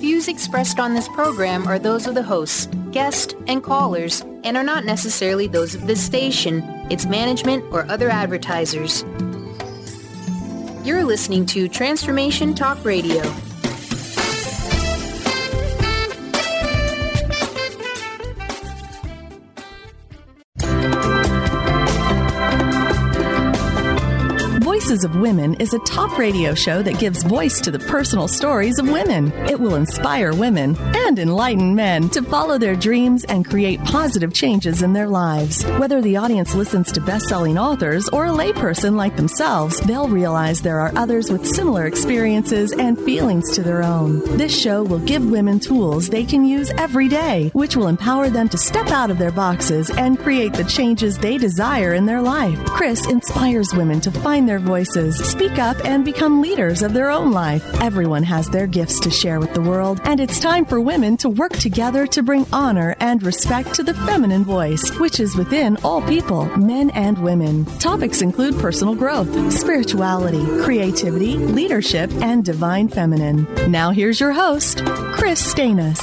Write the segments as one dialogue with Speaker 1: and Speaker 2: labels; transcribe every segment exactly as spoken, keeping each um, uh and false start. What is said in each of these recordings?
Speaker 1: views expressed on this program are those of the hosts, guests, and callers, and are not necessarily those of this station, its management, or other advertisers. You're listening to Transformation Talk Radio.
Speaker 2: Voices of Women is a talk radio show that gives voice to the personal stories of women. It will inspire women and enlighten men to follow their dreams and create positive changes in their lives. Whether the audience listens to best-selling authors or a layperson like themselves, they'll realize there are others with similar experiences and feelings to their own. This show will give women tools they can use every day, which will empower them to step out of their boxes and create the changes they desire in their life. Chris inspires women to find their voices, speak up, and become leaders of their own life. Everyone has their gifts to share with the world, and it's time for women to work together to bring honor and respect to the feminine voice, which is within all people, men and women. Topics include personal growth, spirituality, creativity, leadership, and divine feminine. Now here's your host, Chris Stanis.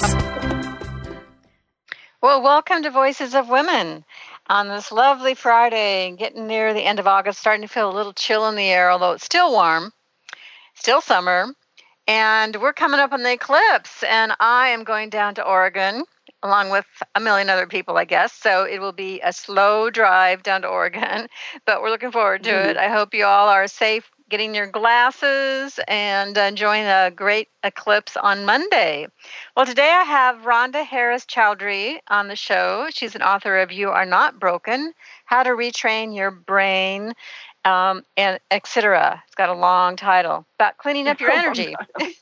Speaker 3: Well, welcome to Voices of Women. On this lovely Friday, getting near the end of August, starting to feel a little chill in the air, although it's still warm, still summer, and we're coming up on the eclipse, and I am going down to Oregon, along with a million other people, I guess, so it will be a slow drive down to Oregon, but we're looking forward to mm-hmm. it. I hope you all are safe getting your glasses and enjoying a great eclipse on Monday. Well, today I have Rhonda Harris Chowdhury on the show. She's an author of You Are Not Broken, How to Retrain Your Brain, um, and et cetera. It's got a long title about cleaning up your energy.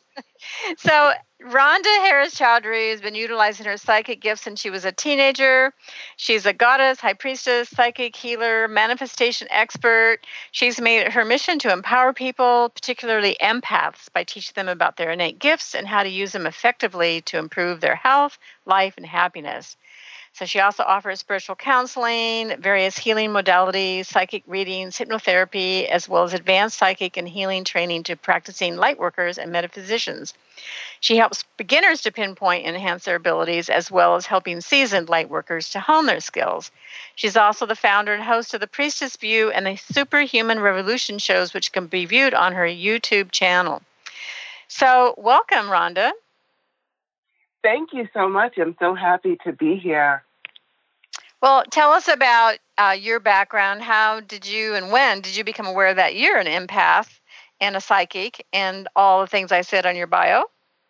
Speaker 3: So Rhonda Harris Chowdhury has been utilizing her psychic gifts since she was a teenager. She's a goddess, high priestess, psychic healer, manifestation expert. She's made it her mission to empower people, particularly empaths, by teaching them about their innate gifts and how to use them effectively to improve their health, life, and happiness. So she also offers spiritual counseling, various healing modalities, psychic readings, hypnotherapy, as well as advanced psychic and healing training to practicing light workers and metaphysicians. She helps beginners to pinpoint and enhance their abilities, as well as helping seasoned light workers to hone their skills. She's also the founder and host of the Priestess View and the Superhuman Revolution shows, which can be viewed on her YouTube channel. So welcome, Rhonda.
Speaker 4: Thank you so much. I'm so happy to be here.
Speaker 3: Well, tell us about uh, your background. How did you and when did you become aware that you're an empath and a psychic and all the things I said on your bio?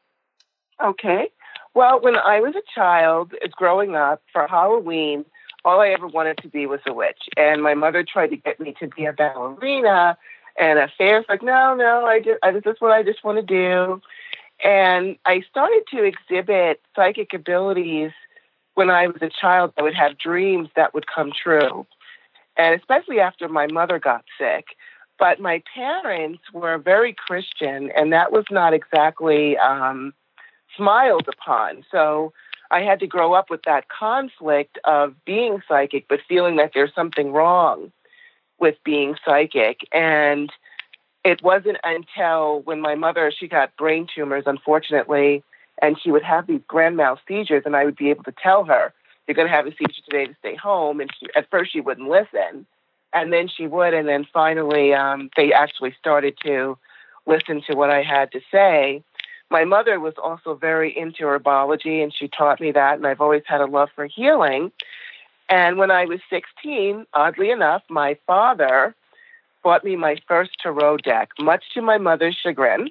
Speaker 4: Okay. Well, when I was a child, growing up, for Halloween, all I ever wanted to be was a witch. And my mother tried to get me to be a ballerina and a fair. Like, no, no, I just, I, this is what I just want to do. And I started to exhibit psychic abilities when I was a child. I would have dreams that would come true, and especially after my mother got sick. But my parents were very Christian, and that was not exactly um, smiled upon. So I had to grow up with that conflict of being psychic, but feeling that there's something wrong with being psychic. And it wasn't until when my mother, she got brain tumors, unfortunately, and she would have these grand mal seizures, and I would be able to tell her, you're going to have a seizure today to stay home. And she, at first she wouldn't listen, and then she would, and then finally um, they actually started to listen to what I had to say. My mother was also very into herbology, and she taught me that, and I've always had a love for healing. And when I was sixteen, oddly enough, my father bought me my first tarot deck, much to my mother's chagrin.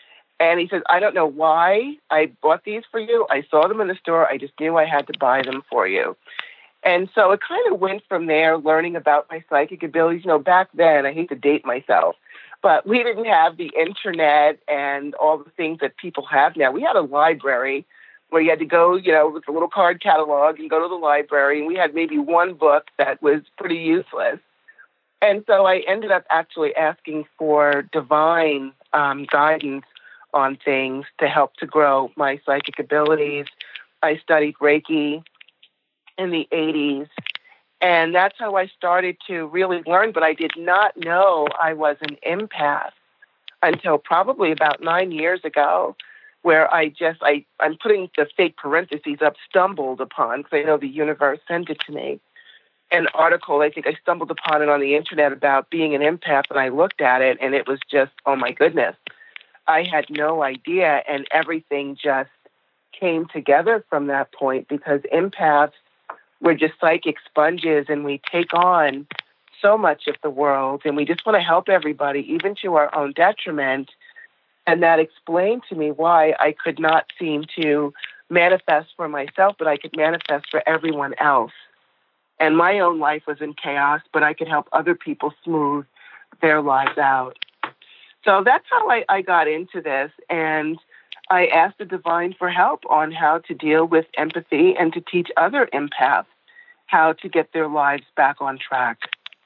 Speaker 4: And he says, I don't know why I bought these for you. I saw them in the store. I just knew I had to buy them for you. And so it kind of went from there, learning about my psychic abilities. You know, back then, I hate to date myself, but we didn't have the internet and all the things that people have now. We had a library where you had to go, you know, with a little card catalog and go to the library. And we had maybe one book that was pretty useless. And so I ended up actually asking for divine um, guidance on things to help to grow my psychic abilities. I studied Reiki in the eighties, and that's how I started to really learn, but I did not know I was an empath until probably about nine years ago where I just, I, I'm putting the fake parentheses up, stumbled upon, because I know the universe sent it to me, an article, I think I stumbled upon it on the internet about being an empath, and I looked at it, and it was just, oh my goodness. I had no idea, and everything just came together from that point, because empaths, we're just psychic sponges, and we take on so much of the world, and we just want to help everybody, even to our own detriment. And that explained to me why I could not seem to manifest for myself, but I could manifest for everyone else. And my own life was in chaos, but I could help other people smooth their lives out. So that's how I, I got into this. And I asked the divine for help on how to deal with empathy and to teach other empaths how to get their lives back on track.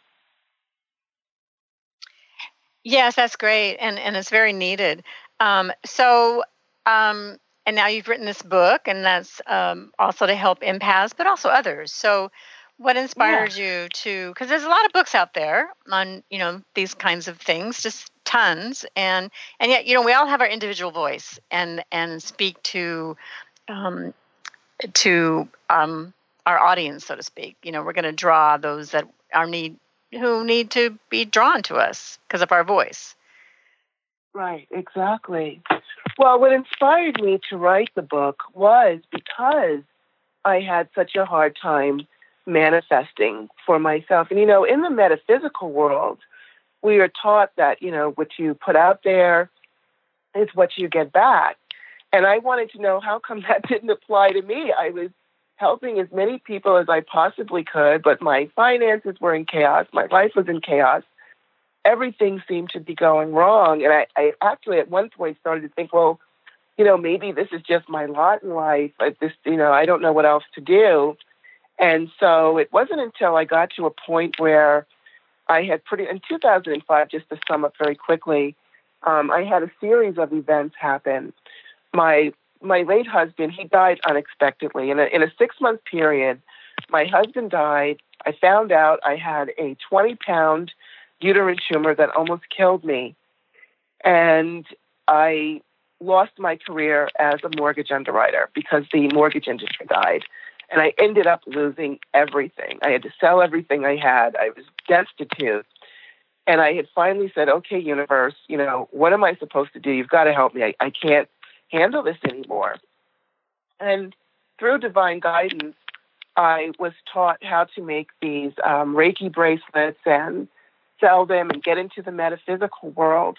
Speaker 3: Yes, that's great, and and it's very needed. Um, so, um, and now you've written this book, and that's um, also to help empaths, but also others. So, what inspires yeah. you to? Because there's a lot of books out there on you know these kinds of things, just tons, and and yet you know we all have our individual voice and and speak to um, to um, our audience, so to speak. You know, we're going to draw those that are need. who need to be drawn to us because of our voice.
Speaker 4: Right, exactly. Well, what inspired me to write the book was because I had such a hard time manifesting for myself. And, you know, in the metaphysical world, we are taught that, you know, what you put out there is what you get back. And I wanted to know how come that didn't apply to me. I was helping as many people as I possibly could, but my finances were in chaos. My life was in chaos. Everything seemed to be going wrong. And I, I actually at one point started to think, well, you know, maybe this is just my lot in life. I just, you know, I don't know what else to do. And so it wasn't until I got to a point where I had pretty, in two thousand five, just to sum up very quickly, um, I had a series of events happen. My My late husband, he died unexpectedly. In a, in a six-month period, my husband died. I found out I had a twenty-pound uterine tumor that almost killed me. And I lost my career as a mortgage underwriter because the mortgage industry died. And I ended up losing everything. I had to sell everything I had. I was destitute. And I had finally said, okay, universe, you know, what am I supposed to do? You've got to help me. I, I can't handle this anymore. And through divine guidance, I was taught how to make these um, Reiki bracelets and sell them and get into the metaphysical world.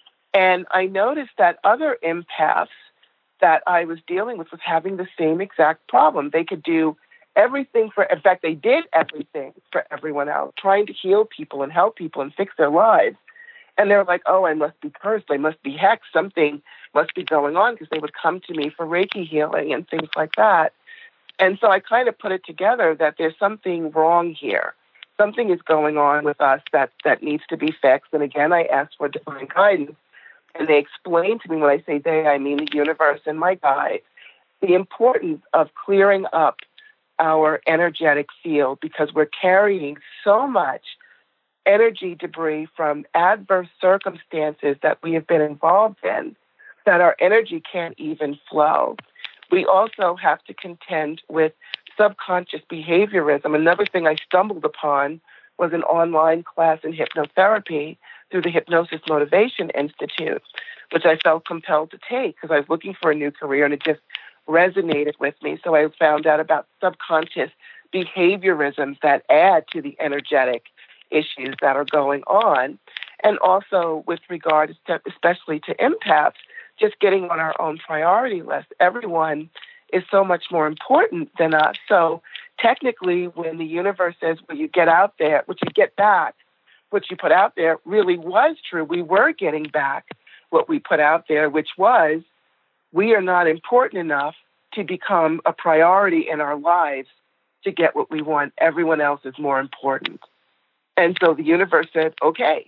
Speaker 4: And I noticed that other empaths that I was dealing with was having the same exact problem. They could do everything for, in fact, they did everything for everyone else, trying to heal people and help people and fix their lives. And they're like, oh, I must be cursed. I must be hexed. Something must be going on, because they would come to me for Reiki healing and things like that. And so I kind of put it together that there's something wrong here. Something is going on with us that, that needs to be fixed. And again, I asked for divine guidance. And they explained to me, when I say they, I mean the universe and my guides, the importance of clearing up our energetic field, because we're carrying so much energy debris from adverse circumstances that we have been involved in, that our energy can't even flow. We also have to contend with subconscious behaviorism. Another thing I stumbled upon was an online class in hypnotherapy through the Hypnosis Motivation Institute, which I felt compelled to take because I was looking for a new career and it just resonated with me. So I found out about subconscious behaviorisms that add to the energetic issues that are going on. And also with regard to, especially to empaths, just getting on our own priority list. Everyone is so much more important than us. So technically, when the universe says, well, you get out there, what you get back, what you put out there really was true. We were getting back what we put out there, which was, we are not important enough to become a priority in our lives to get what we want. Everyone else is more important. And so the universe said, okay.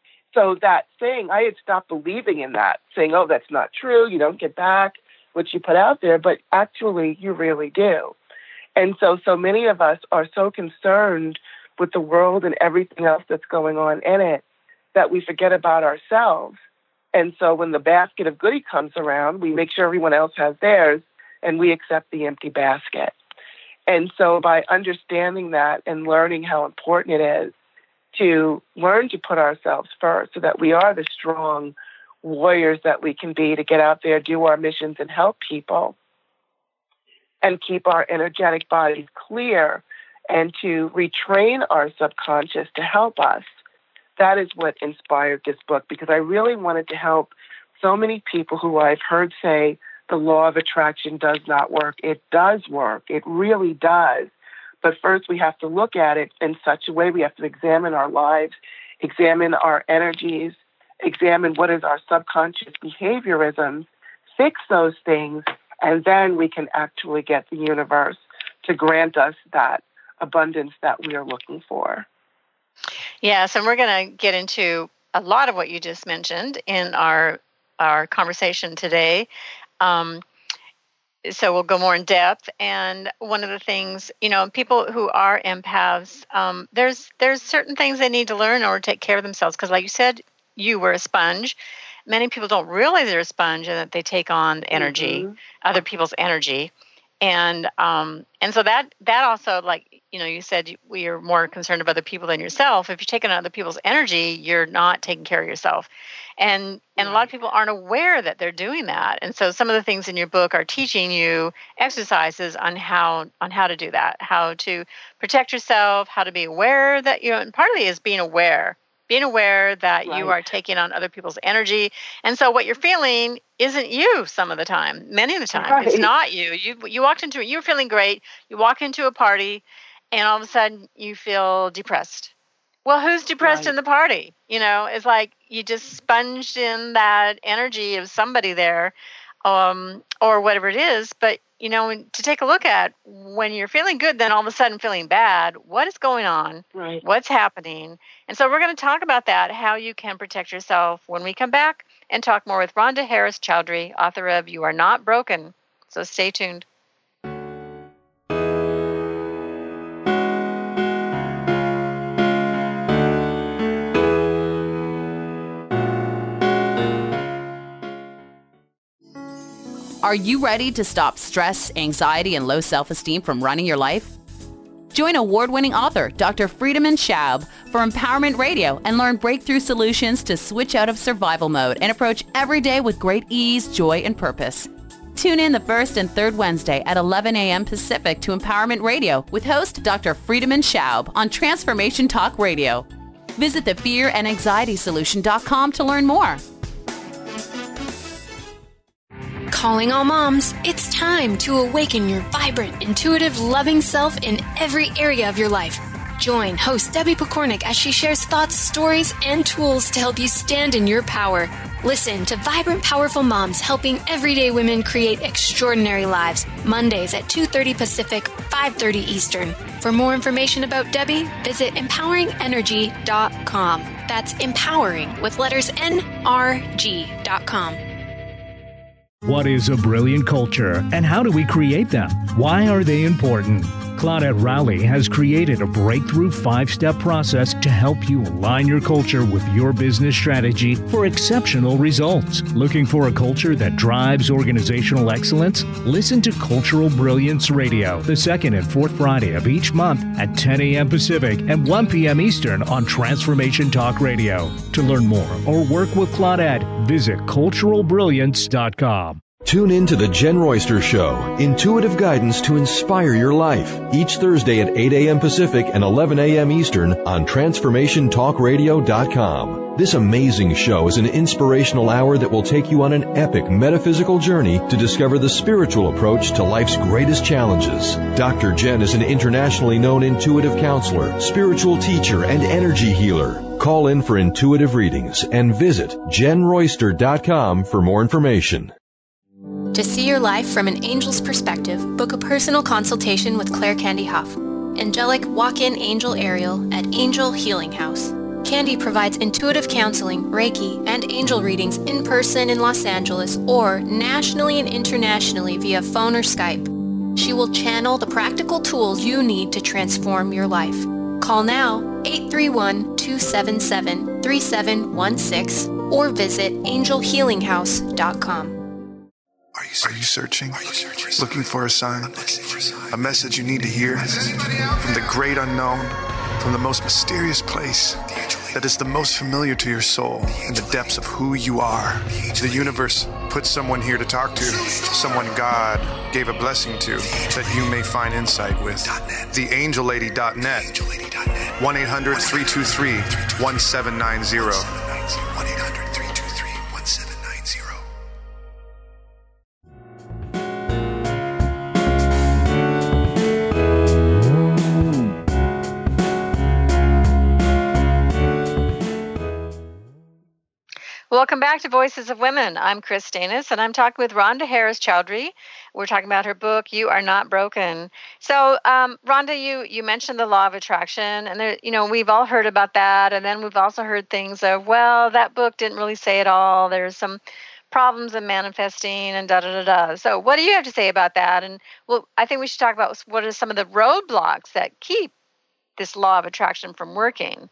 Speaker 4: So that thing, I had stopped believing in that, saying, oh, that's not true. You don't get back what you put out there, but actually you really do. And so, so many of us are so concerned with the world and everything else that's going on in it that we forget about ourselves. And so when the basket of goodie comes around, we make sure everyone else has theirs, and we accept the empty basket. And so by understanding that and learning how important it is to learn to put ourselves first so that we are the strong warriors that we can be to get out there, do our missions, and help people, and keep our energetic bodies clear, and to retrain our subconscious to help us. That is what inspired this book, because I really wanted to help so many people who I've heard say the law of attraction does not work. It does work. It really does. But first we have to look at it in such a way. We have to examine our lives, examine our energies, examine what is our subconscious behaviorisms, fix those things, and then we can actually get the universe to grant us that abundance that we are looking for.
Speaker 3: Yes, and we're going to get into a lot of what you just mentioned in our our conversation today. Um, so we'll go more in depth. And one of the things, you know, people who are empaths, um, there's there's certain things they need to learn in order to take care of themselves. Because like you said, you were a sponge. Many people don't realize they're a sponge and that they take on energy, mm-hmm. other people's energy. And um, and so that that also, like, you know, you said we are more concerned about other people than yourself. If you're taking on other people's energy, you're not taking care of yourself. And and a lot of people aren't aware that they're doing that. And so some of the things in your book are teaching you exercises on how on how to do that, how to protect yourself, how to be aware that, you know, and partly is being aware. Being aware that right. you are taking on other people's energy. And so what you're feeling isn't you some of the time. Many of the time, right. It's not you. You you walked into it, you were feeling great. You walk into a party, and all of a sudden you feel depressed. Well, who's depressed right. in the party? You know, it's like you just sponged in that energy of somebody there, um, or whatever it is. But, you know, to take a look at when you're feeling good, then all of a sudden feeling bad, what is going on?
Speaker 4: Right.
Speaker 3: What's happening? And so we're going to talk about that, how you can protect yourself when we come back and talk more with Rhonda Harris Chowdhury, author of You Are Not Broken. So stay tuned.
Speaker 5: Are you ready to stop stress, anxiety, and low self-esteem from running your life? Join award-winning author Doctor Friedemann Schaub for Empowerment Radio and learn breakthrough solutions to switch out of survival mode and approach every day with great ease, joy, and purpose. Tune in the first and third Wednesday at eleven a.m. Pacific to Empowerment Radio with host Doctor Friedemann Schaub on Transformation Talk Radio. Visit the fear and anxiety solution dot com to learn more.
Speaker 6: Calling all moms, it's time to awaken your vibrant, intuitive, loving self in every area of your life. Join host Debbie Pokornik as she shares thoughts, stories, and tools to help you stand in your power. Listen to Vibrant, Powerful Moms helping everyday women create extraordinary lives. Mondays at two thirty Pacific, five thirty Eastern. For more information about Debbie, visit empowering energy dot com. That's empowering with letters N R G dot com.
Speaker 7: What is a brilliant culture, and how do we create them? Why are they important? Claudette Rowley has created a breakthrough five-step process to help you align your culture with your business strategy for exceptional results. Looking for a culture that drives organizational excellence? Listen to Cultural Brilliance Radio, the second and fourth Friday of each month at ten a.m. Pacific and one p.m. Eastern on Transformation Talk Radio. To learn more or work with Claudette, visit cultural brilliance dot com.
Speaker 8: Tune in to The Jen Royster Show, intuitive guidance to inspire your life, each Thursday at eight a.m. Pacific and eleven a.m. Eastern on Transformation Talk Radio dot com. This amazing show is an inspirational hour that will take you on an epic metaphysical journey to discover the spiritual approach to life's greatest challenges. Doctor Jen is an internationally known intuitive counselor, spiritual teacher, and energy healer. Call in for intuitive readings and visit jen royster dot com for more information.
Speaker 9: To see your life from an angel's perspective, book a personal consultation with Claire Candy Huff, angelic walk-in angel Ariel at Angel Healing House. Candy provides intuitive counseling, Reiki, and angel readings in person in Los Angeles or nationally and internationally via phone or Skype. She will channel the practical tools you need to transform your life. Call now, eight three one, two seven seven, three seven one six or visit angel healing house dot com.
Speaker 10: Are you, are you searching? Are you searching? Looking for a sign? A message you need to hear? From the great unknown, from the most mysterious place that is the most familiar to your soul in the depths of who you are. The universe put someone here to talk to, someone God gave a blessing to, that you may find insight with. the angel lady dot net. one eight hundred three two three one seven nine zero. one eight hundred three two three one seven nine zero.
Speaker 3: Welcome back to Voices of Women. I'm Chris Stanis, and I'm talking with Rhonda Harris Chowdhury. We're talking about her book, You Are Not Broken. So, um, Rhonda, you you mentioned the law of attraction, and there, you know we've all heard about that, and then we've also heard things of, well, that book didn't really say it all. There's some problems in manifesting, and da da da da. So, what do you have to say about that? And well, I think we should talk about what are some of the roadblocks that keep this law of attraction from working.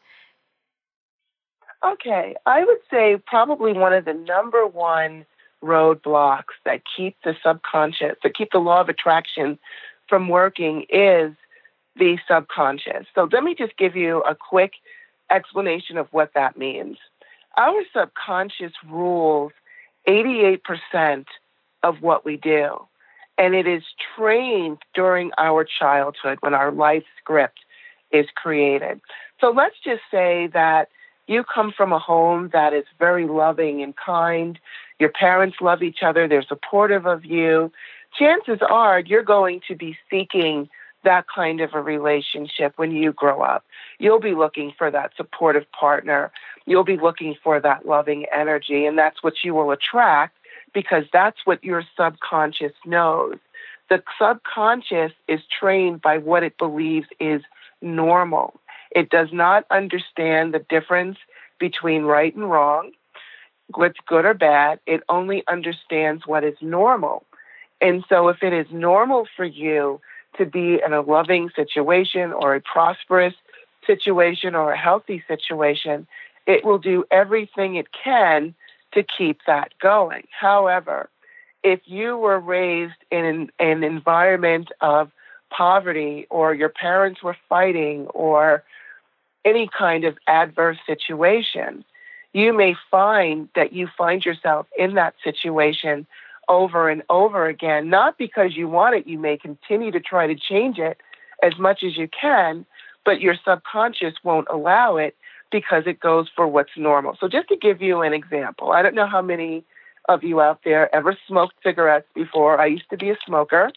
Speaker 4: Okay, I would say probably one of the number one roadblocks that keep the subconscious, that keep the law of attraction from working is the subconscious. So let me just give you a quick explanation of what that means. Our subconscious rules eighty-eight percent of what we do, and it is trained during our childhood when our life script is created. So let's just say that you come from a home that is very loving and kind. Your parents love each other. They're supportive of you. Chances are you're going to be seeking that kind of a relationship when you grow up. You'll be looking for that supportive partner. You'll be looking for that loving energy, and that's what you will attract because that's what your subconscious knows. The subconscious is trained by what it believes is normal. It does not understand the difference between right and wrong, what's good or bad. It only understands what is normal. And so if it is normal for you to be in a loving situation or a prosperous situation or a healthy situation, it will do everything it can to keep that going. However, if you were raised in an, an environment of poverty or your parents were fighting or any kind of adverse situation, you may find that you find yourself in that situation over and over again, not because you want it. You may continue to try to change it as much as you can, but your subconscious won't allow it because it goes for what's normal. So just to give you an example, I don't know how many of you out there ever smoked cigarettes before. I used to be a smoker.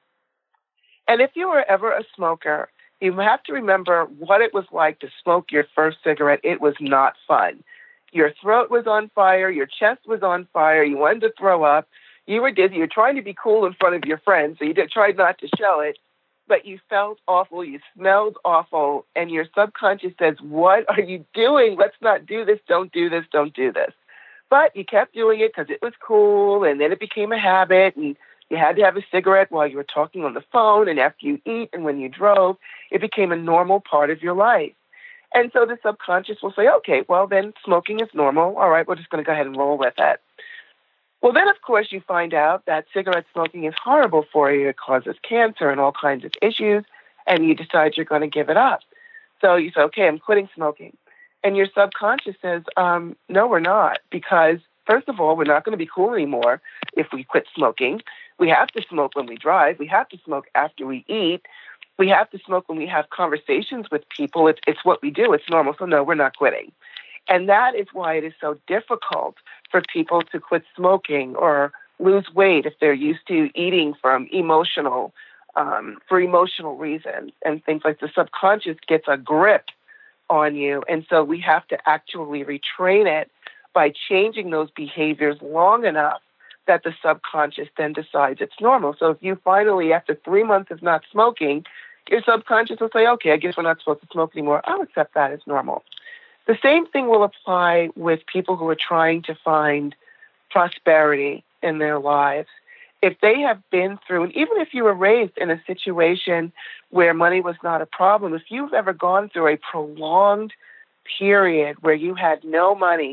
Speaker 4: And if you were ever a smoker, you have to remember what it was like to smoke your first cigarette. It was not fun. Your throat was on fire. Your chest was on fire. You wanted to throw up. You were dizzy. You were trying to be cool in front of your friends, so you did, tried not to show it. But you felt awful. You smelled awful. And your subconscious says, what are you doing? Let's not do this. Don't do this. Don't do this. But you kept doing it because it was cool, and then it became a habit, and you had to have a cigarette while you were talking on the phone and after you eat and when you drove. It became a normal part of your life. And so the subconscious will say, okay, well, then smoking is normal. All right, we're just going to go ahead and roll with it. Well, then, of course, you find out that cigarette smoking is horrible for you. It causes cancer and all kinds of issues, and you decide you're going to give it up. So you say, okay, I'm quitting smoking. And your subconscious says, um, no, we're not, because first of all, we're not going to be cool anymore if we quit smoking. We have to smoke when we drive. We have to smoke after we eat. We have to smoke when we have conversations with people. It's, it's what we do. It's normal. So no, we're not quitting. And that is why it is so difficult for people to quit smoking or lose weight if they're used to eating from emotional, um, for emotional reasons and things like the subconscious gets a grip on you. And so we have to actually retrain it by changing those behaviors long enough that the subconscious then decides it's normal. So if you finally, after three months of not smoking, your subconscious will say, okay, I guess we're not supposed to smoke anymore. I'll accept that as normal. The same thing will apply with people who are trying to find prosperity in their lives. If they have been through, and even if you were raised in a situation where money was not a problem, if you've ever gone through a prolonged period where you had no money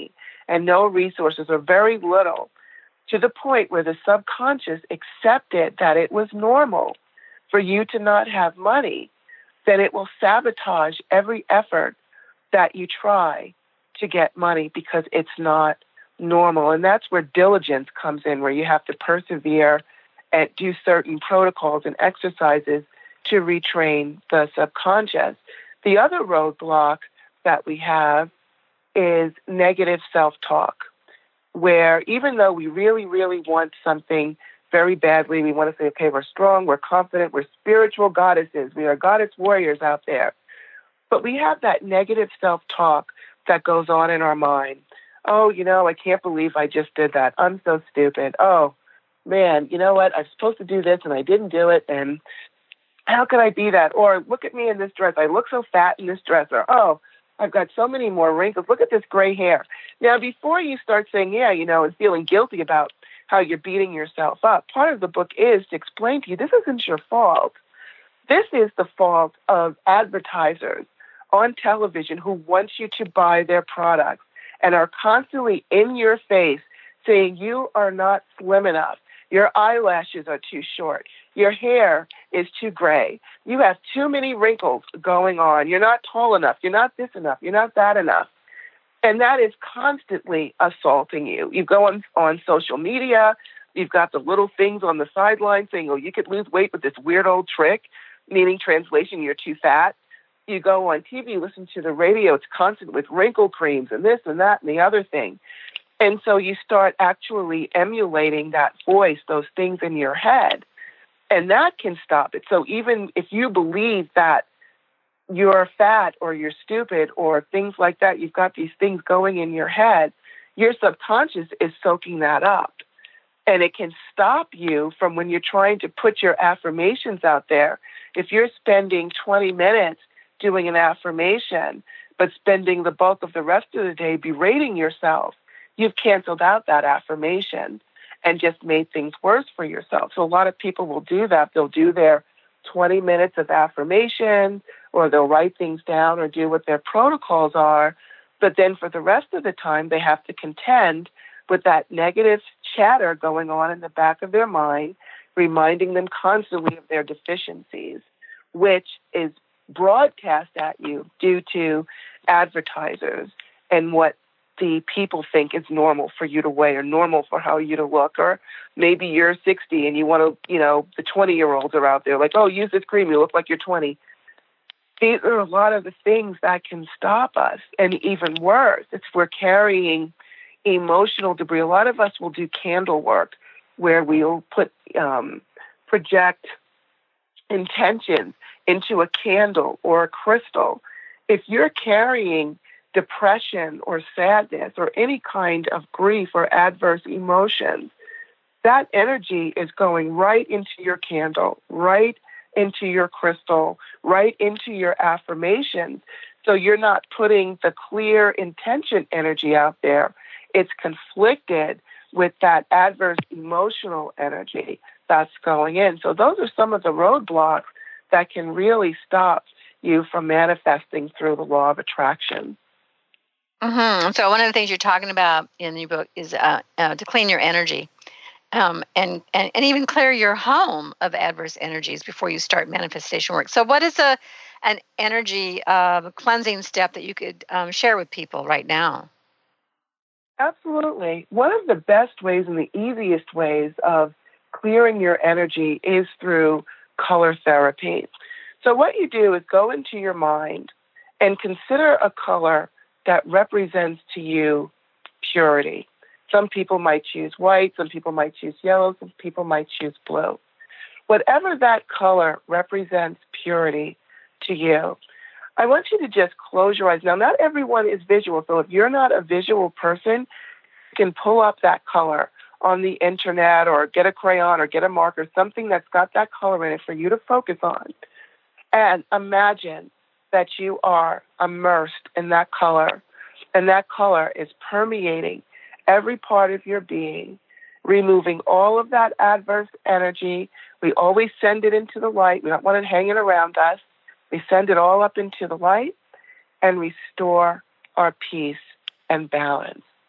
Speaker 4: and no resources or very little, to the point where the subconscious accepted that it was normal for you to not have money, then it will sabotage every effort that you try to get money because it's not normal. And that's where diligence comes in, where you have to persevere and do certain protocols and exercises to retrain the subconscious. The other roadblock that we have is negative self-talk, where even though we really, really want something very badly, we want to say, okay, we're strong, we're confident, we're spiritual goddesses, we are goddess warriors out there, but we have that negative self-talk that goes on in our mind. Oh, you know, I can't believe I just did that. I'm so stupid. Oh, man, you know what? I'm supposed to do this and I didn't do it, and how could I be that? Or look at me in this dress. I look so fat in this dress. Or, oh, I've got so many more wrinkles. Look at this gray hair. Now, before you start saying, yeah, you know, and feeling guilty about how you're beating yourself up, part of the book is to explain to you this isn't your fault. This is the fault of advertisers on television who want you to buy their products and are constantly in your face saying you are not slim enough. Your eyelashes are too short. Your hair is too gray. You have too many wrinkles going on. You're not tall enough. You're not this enough. You're not that enough. And that is constantly assaulting you. You go on, on social media. You've got the little things on the sideline saying, oh, you could lose weight with this weird old trick, meaning translation, you're too fat. You go on T V, listen to the radio. It's constant with wrinkle creams and this and that and the other thing. And so you start actually emulating that voice, those things in your head, and that can stop it. So even if you believe that you're fat or you're stupid or things like that, you've got these things going in your head, your subconscious is soaking that up. And it can stop you from when you're trying to put your affirmations out there. If you're spending twenty minutes doing an affirmation, but spending the bulk of the rest of the day berating yourself, you've canceled out that affirmation and just made things worse for yourself. So a lot of people will do that. They'll do their twenty minutes of affirmation, or they'll write things down or do what their protocols are. But then for the rest of the time, they have to contend with that negative chatter going on in the back of their mind, reminding them constantly of their deficiencies, which is broadcast at you due to advertisers and what the people think is normal for you to weigh or normal for how you to look. Or maybe you're sixty and you want to, you know, the twenty-year-olds are out there like, oh, use this cream, you look like you're twenty. These are a lot of the things that can stop us. And even worse, if we're carrying emotional debris. A lot of us will do candle work where we'll put, um, project intentions into a candle or a crystal. If you're carrying depression or sadness or any kind of grief or adverse emotions, that energy is going right into your candle, right into your crystal, right into your affirmations. So you're not putting the clear intention energy out there. It's conflicted with that adverse emotional energy that's going in. So those are some of the roadblocks that can really stop you from manifesting through the law of attraction.
Speaker 3: Mm-hmm. So one of the things you're talking about in your book is uh, uh, to clean your energy um, and, and, and even clear your home of adverse energies before you start manifestation work. So what is a an energy uh, cleansing step that you could um, share with people right now?
Speaker 4: Absolutely. One of the best ways and the easiest ways of clearing your energy is through color therapy. So what you do is go into your mind and consider a color that represents to you purity. Some people might choose white, some people might choose yellow, some people might choose blue. Whatever that color represents purity to you, I want you to just close your eyes. Now, not everyone is visual, so if you're not a visual person, you can pull up that color on the internet or get a crayon or get a marker, something that's got that color in it for you to focus on. And imagine that you are immersed in that color, and that color is permeating every part of your being, removing all of that adverse energy. We always send it into the light. We don't want it hanging around us. We send it all up into the light and restore our peace and balance.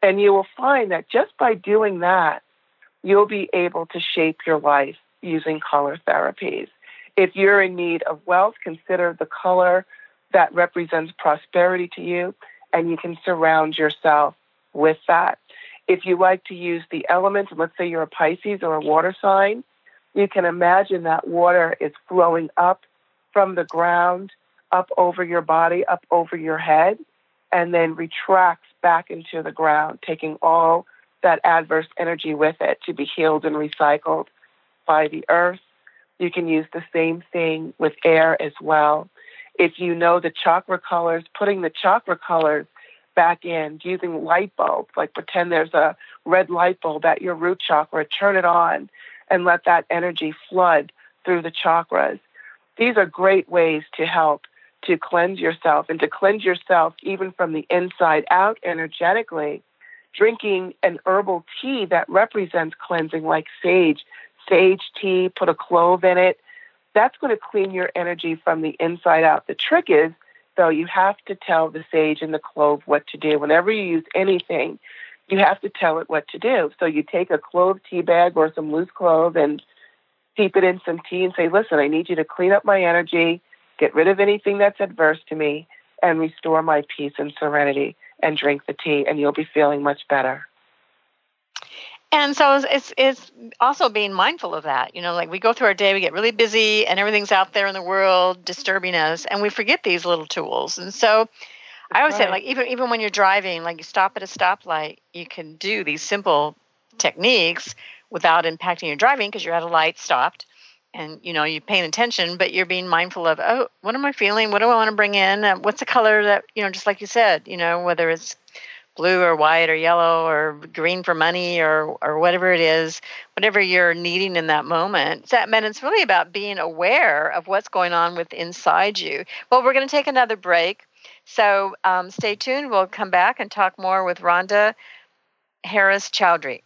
Speaker 4: And you will find that just by doing that, you'll be able to shape your life using color therapies. If you're in need of wealth, consider the color that represents prosperity to you, and you can surround yourself with that. If you like to use the elements, and let's say you're a Pisces or a water sign, you can imagine that water is flowing up from the ground, up over your body, up over your head, and then retracts back into the ground, taking all that adverse energy with it to be healed and recycled by the earth. You can use the same thing with air as well. If you know the chakra colors, putting the chakra colors back in, using light bulbs, like pretend there's a red light bulb at your root chakra, turn it on and let that energy flood through the chakras. These are great ways to help to cleanse yourself, and to cleanse yourself even from the inside out energetically. Drinking an herbal tea that represents cleansing, like sage, sage tea, put a clove in it, that's going to clean your energy from the inside out. The trick is, though, you have to tell the sage and the clove what to do. Whenever you use anything, you have to tell it what to do. So you take a clove tea bag or some loose clove and steep it in some tea and say, listen, I need you to clean up my energy, get rid of anything that's adverse to me, and restore my peace and serenity, and drink the tea, and you'll be feeling much better.
Speaker 3: And so it's it's also being mindful of that. You know, like we go through our day, we get really busy, and everything's out there in the world disturbing us, and we forget these little tools. And so I always say, like, even even when you're driving, like you stop at a stoplight, you can do these simple techniques without impacting your driving because you're at a light, stopped, and, you know, you're paying attention, but you're being mindful of, oh, what am I feeling? What do I want to bring in? Uh, what's the color that, you know, just like you said, you know, whether it's blue or white or yellow or green for money or or whatever it is, whatever you're needing in that moment. So that meant it's really about being aware of what's going on with inside you. Well, we're going to take another break. So um, stay tuned. We'll come back and talk more with Rhonda Harris Chowdhury.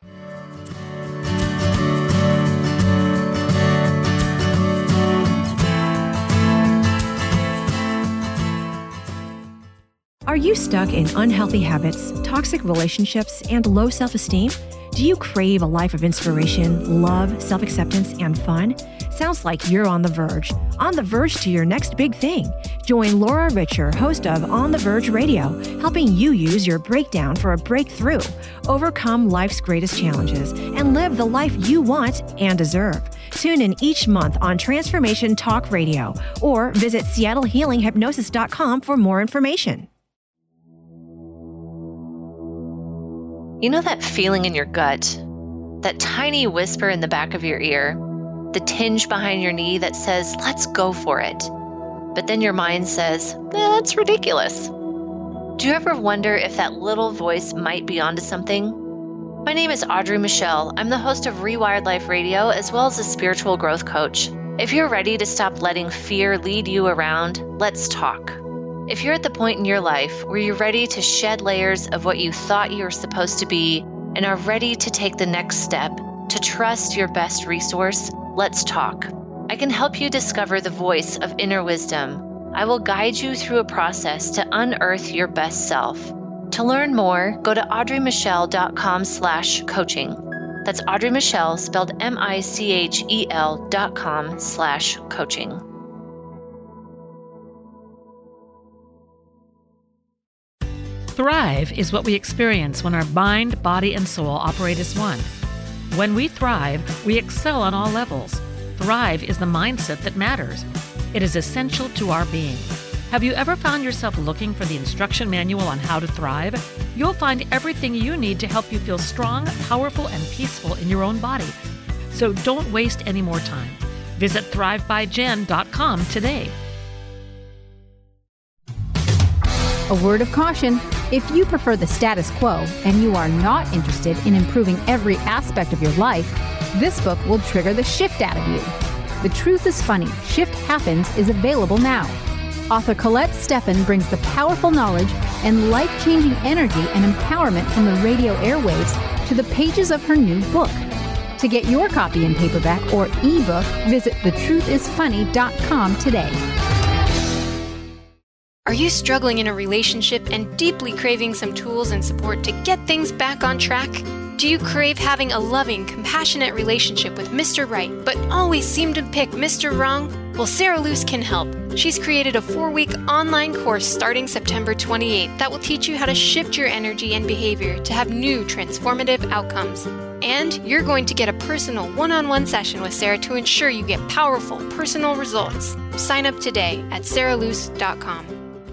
Speaker 11: Are you stuck in unhealthy habits, toxic relationships, and low self-esteem? Do you crave a life of inspiration, love, self-acceptance, and fun? Sounds like you're on the verge. On the verge to your next big thing. Join Laura Richer, host of On the Verge Radio, helping you use your breakdown for a breakthrough, overcome life's greatest challenges, and live the life you want and deserve. Tune in each month on Transformation Talk Radio, or visit Seattle Healing Hypnosis dot com for more information.
Speaker 12: You know that feeling in your gut? That tiny whisper in the back of your ear? The tinge behind your knee that says, let's go for it. But then your mind says, eh, that's ridiculous. Do you ever wonder if that little voice might be onto something? My name is Audrey Michelle. I'm the host of Rewired Life Radio, as well as a spiritual growth coach. If you're ready to stop letting fear lead you around, let's talk. If you're at the point in your life where you're ready to shed layers of what you thought you were supposed to be and are ready to take the next step, to trust your best resource, let's talk. I can help you discover the voice of inner wisdom. I will guide you through a process to unearth your best self. To learn more, go to audreymichelle.com slash coaching. That's Audrey Michelle, spelled M I C H E L dot com slash coaching.
Speaker 13: Thrive is what we experience when our mind, body, and soul operate as one. When we thrive, we excel on all levels. Thrive is the mindset that matters. It is essential to our being. Have you ever found yourself looking for the instruction manual on how to thrive? You'll find everything you need to help you feel strong, powerful, and peaceful in your own body. So don't waste any more time. Visit thrive by jen dot com today.
Speaker 14: A word of caution. If you prefer the status quo and you are not interested in improving every aspect of your life, this book will trigger the shift out of you. The Truth is Funny, Shift Happens is available now. Author Colette Steffen brings the powerful knowledge and life-changing energy and empowerment from the radio airwaves to the pages of her new book. To get your copy in paperback or ebook, visit the truth is funny dot com today.
Speaker 6: Are you struggling in a relationship and deeply craving some tools and support to get things back on track? Do you crave having a loving, compassionate relationship with Mister Right, but always seem to pick Mister Wrong? Well, Sarah Luce can help. She's created a four-week online course starting September twenty-eighth that will teach you how to shift your energy and behavior to have new transformative outcomes. And you're going to get a personal one-on-one session with Sarah to ensure you get powerful, personal results. Sign up today at sarah luce dot com.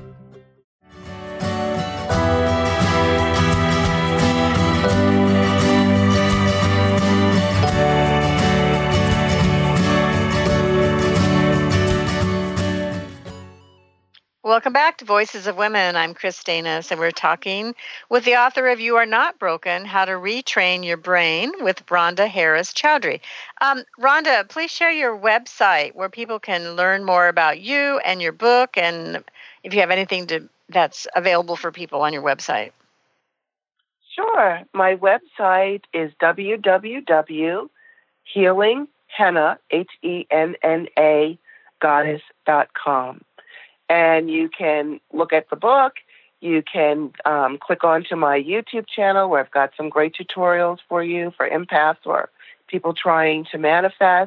Speaker 3: Welcome back to Voices of Women. I'm Chris Danis, and we're talking with the author of You Are Not Broken, How to Retrain Your Brain with Rhonda Harris Chowdhury. Um, Rhonda, please share your website where people can learn more about you and your book, and if you have anything to, that's available for people on your website.
Speaker 4: Sure. My website is w w w dot healing henna, H E N N A, goddess dot com. And you can look at the book. You can um, click onto my YouTube channel where I've got some great tutorials for you for empaths or people trying to manifest.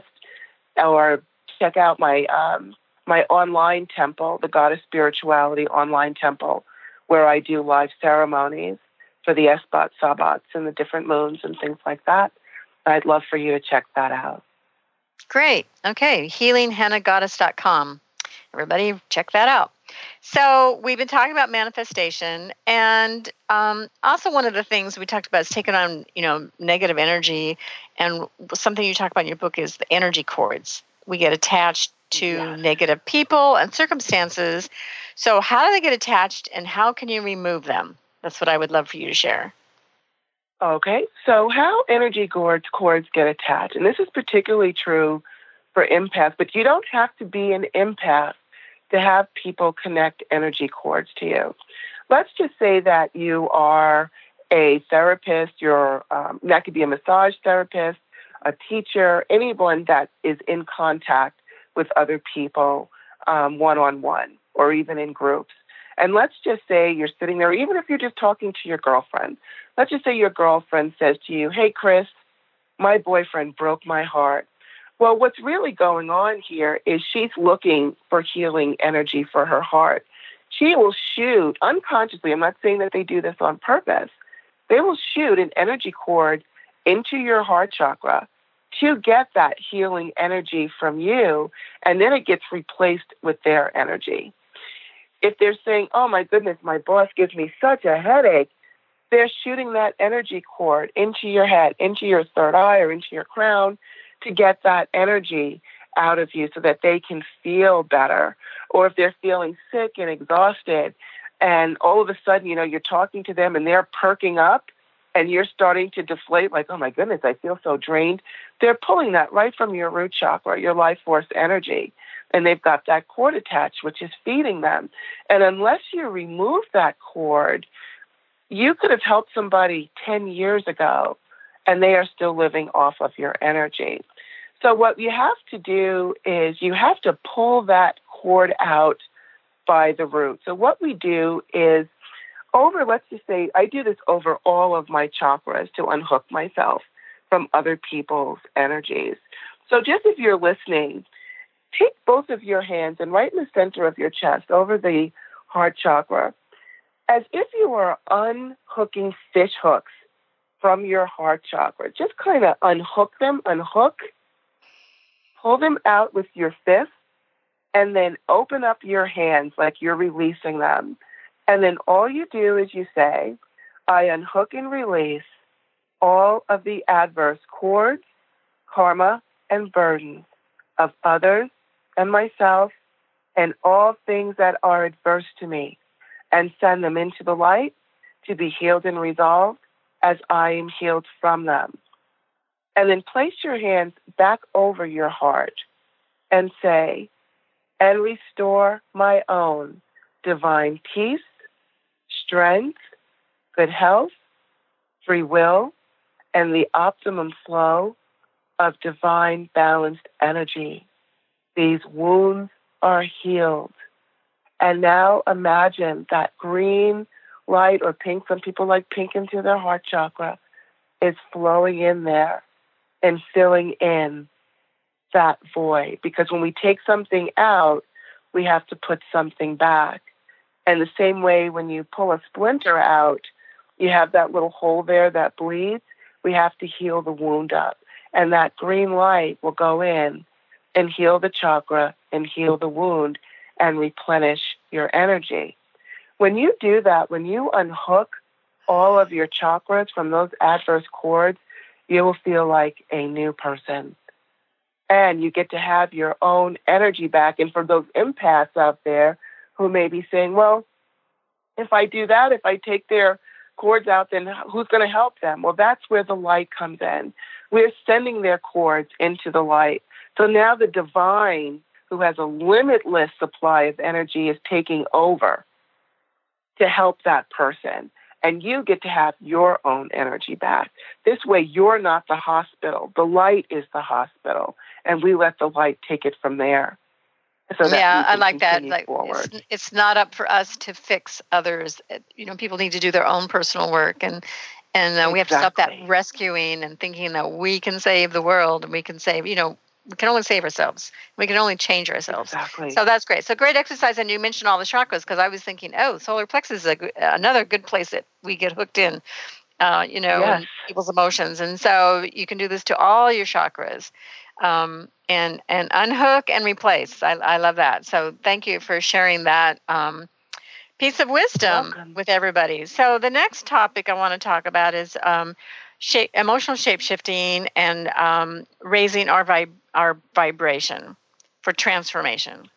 Speaker 4: Or check out my um, my online temple, the Goddess Spirituality online temple, where I do live ceremonies for the Esbat, Sabbats, and the different moons and things like that. I'd love for you to check that out.
Speaker 3: Great. Okay. healing henna goddess dot com. Everybody, check that out. So we've been talking about manifestation, and um, also one of the things we talked about is taking on, you know, negative energy, and something you talk about in your book is the energy cords. We get attached to yeah. negative people and circumstances. So how do they get attached, and how can you remove them? That's what I would love for you to share.
Speaker 4: Okay, so how energy cords, cords get attached, and this is particularly true for empaths, but you don't have to be an empath to have people connect energy cords to you. Let's just say that you are a therapist, you're, um, that could be a massage therapist, a teacher, anyone that is in contact with other people um, one-on-one or even in groups. And let's just say you're sitting there, even if you're just talking to your girlfriend. Let's just say your girlfriend says to you, "Hey, Chris, my boyfriend broke my heart." Well, what's really going on here is she's looking for healing energy for her heart. She will shoot unconsciously. I'm not saying that they do this on purpose. They will shoot an energy cord into your heart chakra to get that healing energy from you, and then it gets replaced with their energy. If they're saying, "Oh my goodness, my boss gives me such a headache," they're shooting that energy cord into your head, into your third eye or into your crown, to get that energy out of you so that they can feel better. Or if they're feeling sick and exhausted, and all of a sudden, you know, you're talking to them and they're perking up and you're starting to deflate, like, "Oh my goodness, I feel so drained." They're pulling that right from your root chakra, your life force energy. And they've got that cord attached, which is feeding them. And unless you remove that cord, you could have helped somebody ten years ago, and they are still living off of your energy. So what you have to do is you have to pull that cord out by the root. So what we do is over, let's just say, I do this over all of my chakras to unhook myself from other people's energies. So just if you're listening, take both of your hands and right in the center of your chest over the heart chakra, as if you were unhooking fish hooks from your heart chakra. Just kind of unhook them, unhook, pull them out with your fist, and then open up your hands like you're releasing them. And then all you do is you say, "I unhook and release all of the adverse cords, karma, and burdens of others and myself and all things that are adverse to me, and send them into the light to be healed and resolved as I am healed from them." And then place your hands back over your heart and say, "And restore my own divine peace, strength, good health, free will, and the optimum flow of divine balanced energy. These wounds are healed, And now imagine that green light or pink, some people like pink into their heart chakra, is flowing in there and filling in that void. Because when we take something out, we have to put something back. And the same way when you pull a splinter out, you have that little hole there that bleeds. We have to heal the wound up. And that green light will go in and heal the chakra and heal the wound and replenish your energy. When you do that, when you unhook all of your chakras from those adverse cords, you will feel like a new person. And you get to have your own energy back. And for those empaths out there who may be saying, well, if I do that, if I take their cords out, then who's going to help them? Well, that's where the light comes in. We're sending their cords into the light. So now the divine, who has a limitless supply of energy, is taking over to help that person. And you get to have your own energy back. This way, you're not the hospital. The light is the hospital. And we let the light take it from there. So that
Speaker 3: yeah,
Speaker 4: we can
Speaker 3: I like that.
Speaker 4: continue
Speaker 3: Like,
Speaker 4: forward.
Speaker 3: it's, it's not up for us to fix others. It- You know, people need to do their own personal work, and and uh, we have to stop that
Speaker 4: Exactly.
Speaker 3: rescuing and thinking that we can save the world and we can save. You know, we can only save ourselves. We can only change ourselves.
Speaker 4: Exactly.
Speaker 3: So that's great. So great exercise, and you mentioned all the chakras because I was thinking, oh, solar plexus is a, g- another good place that we get hooked in. Uh, you know,
Speaker 4: Yes.
Speaker 3: and people's emotions, and so you can do this to all your chakras. Um, and and unhook and replace. I, I love that. So thank you for sharing that um, piece of wisdom
Speaker 4: Welcome.
Speaker 3: with everybody. So the next topic I want to talk about is um, shape, emotional shape shifting and um, raising our vib- our vibration for transformation.